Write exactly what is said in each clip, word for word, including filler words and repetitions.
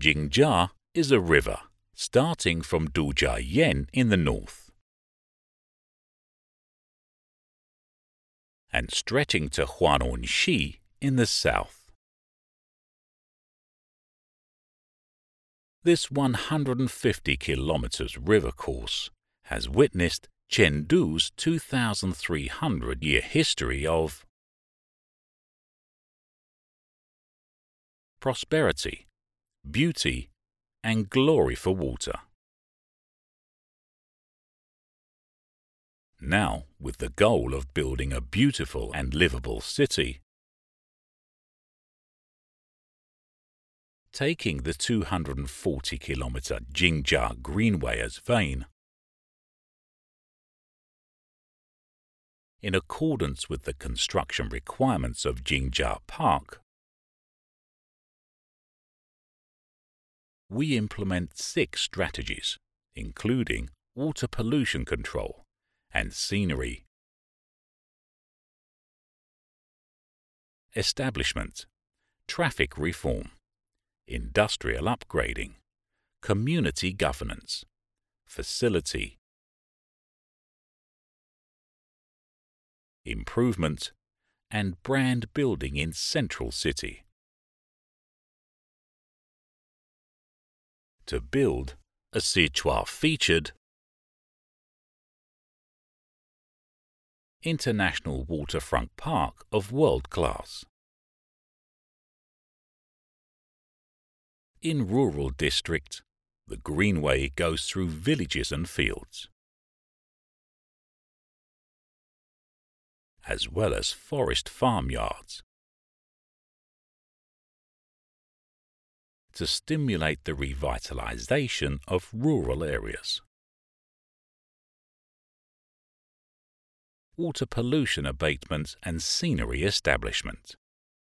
Jingjia is a river starting from Dujiayan in the north and stretching to Huanunxi in the south. This one hundred fifty kilometers river course has witnessed Chengdu's two thousand three hundred year history of prosperity, beauty, and glory for water. Now, with the goal of building a beautiful and livable city, taking the two hundred forty kilometer Jingjia Greenway as vein, in accordance with the construction requirements of Jingjia Park, we implement six strategies, including water pollution control and scenery, establishment, traffic reform, industrial upgrading, community governance, facility, improvement, and brand building in Central City. To build a Sichuan-featured international waterfront park of world class. In rural district, the Greenway goes through villages and fields, as well as forest farmyards, to stimulate the revitalization of rural areas. Water pollution abatement and scenery establishment.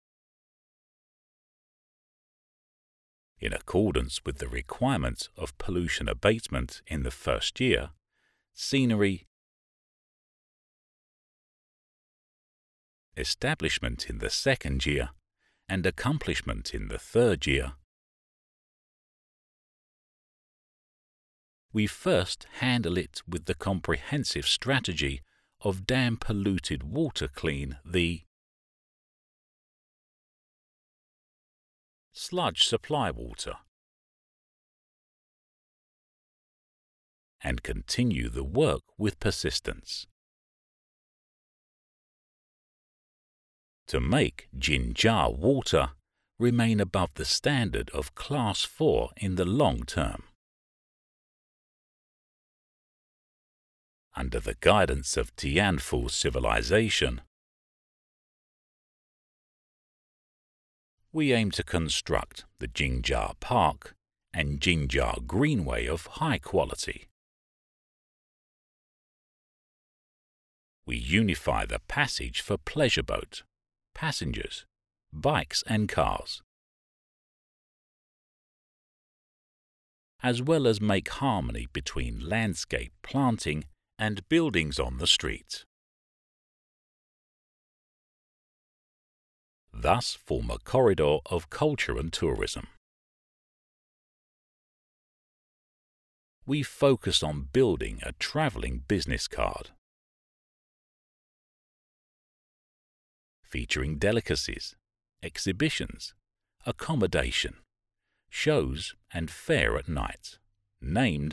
In accordance with the requirements of pollution abatement in the first year, scenery establishment in the second year, and accomplishment in the third year. We first handle it with the comprehensive strategy of dam polluted water clean the sludge supply water and continue the work with persistence to make Jingjia water remain above the standard of Class four in the long term. Under the guidance of Tianfu civilization, we aim to construct the Jingjia Park and Jingjia Greenway of high quality. We unify the passage for pleasure boat, passengers, bikes and cars, as well as make harmony between landscape planting and buildings on the street. Thus form a corridor of culture and tourism. We focus on building a traveling business card, featuring delicacies, exhibitions, accommodation, shows and fair at night, named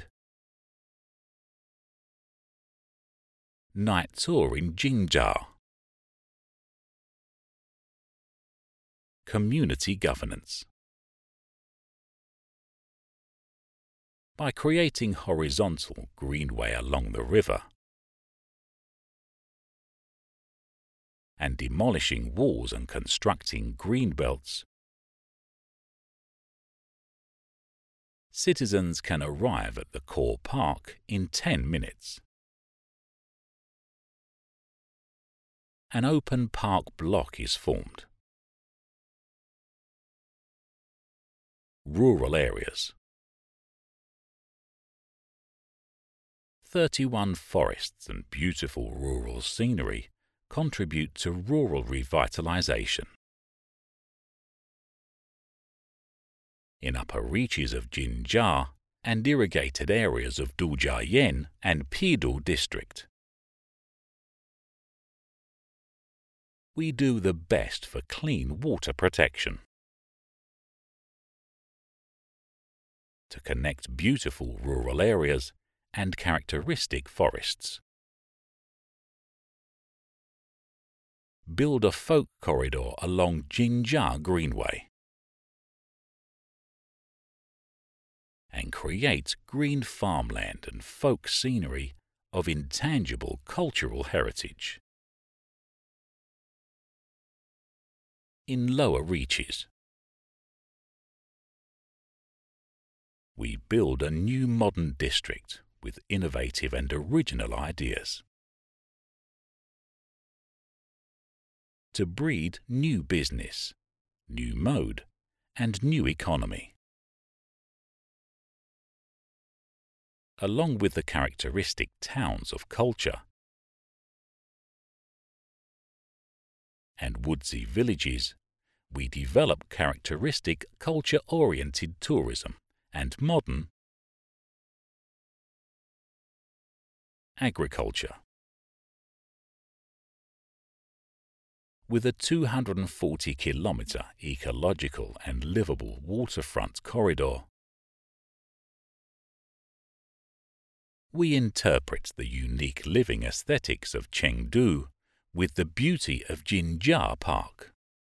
Night Tour in Jingjia. Community governance. By creating horizontal greenway along the river and demolishing walls and constructing green belts, citizens can arrive at the core park in ten minutes. An open park block is formed. Rural areas. thirty-one forests and beautiful rural scenery contribute to rural revitalization. in upper reaches of Jinja and irrigated areas of Dujiayan and Pidou district. We do the best for clean water protection. To connect beautiful rural areas and characteristic forests. Build a folk corridor along Jinja Greenway. And create green farmland and folk scenery of intangible cultural heritage. In lower reaches, we build a new modern district with innovative and original ideas. To breed new business, new mode, and new economy. Along with the characteristic towns of culture and woodsy villages, we develop characteristic culture-oriented tourism and modern agriculture. With a two hundred forty kilometre ecological and livable waterfront corridor, we interpret the unique living aesthetics of Chengdu with the beauty of Jinja Park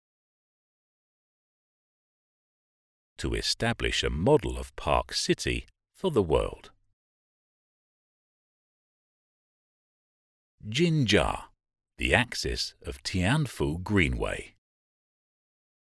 to establish a model of park city for the world. Jinja, the axis of Tianfu Greenway.